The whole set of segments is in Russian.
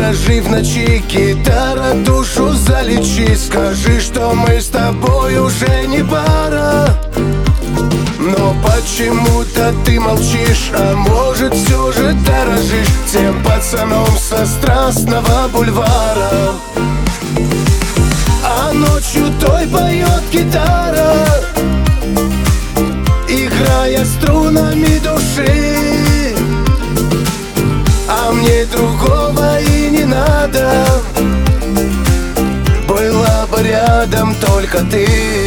Скажи в ночи, гитара, душу залечи. Скажи, что мы с тобой уже не пара. Но почему-то ты молчишь, а может все же дорожишь тем пацаном со Страстного бульвара. А ночью той поет гитара, играя струнами души. А мне другого и не надо, была бы рядом только ты.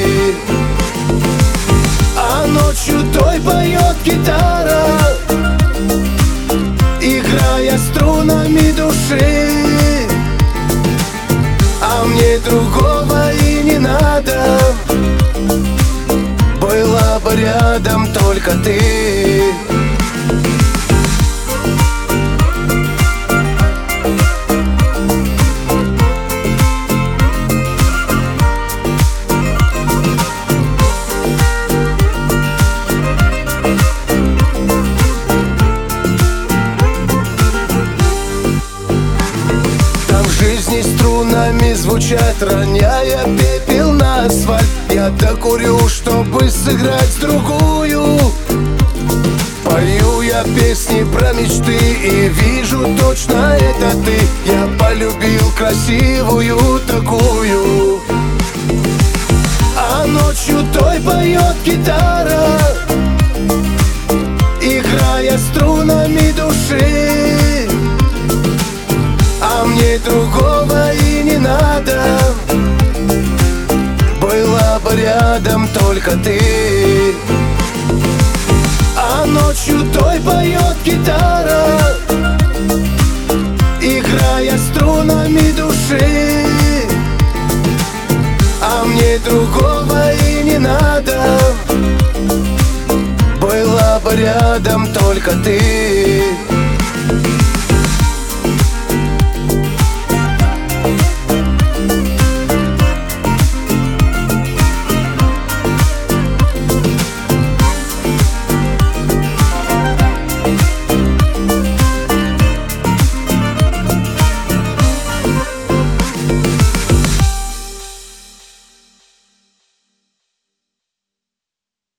А ночью той поет гитара, играя струнами души. А мне другого и не надо, была бы рядом только ты. Жизни струнами звучат, роняя пепел на асфальт. Я докурю, чтобы сыграть другую. Пою я песни про мечты и вижу точно это ты. Я полюбил красивую такую. А ночью той поет гитара, играя струнами души. А мне другого и не надо, была бы рядом только ты. А ночью той поет гитара, играя струнами души. А мне другого и не надо, была бы рядом только ты.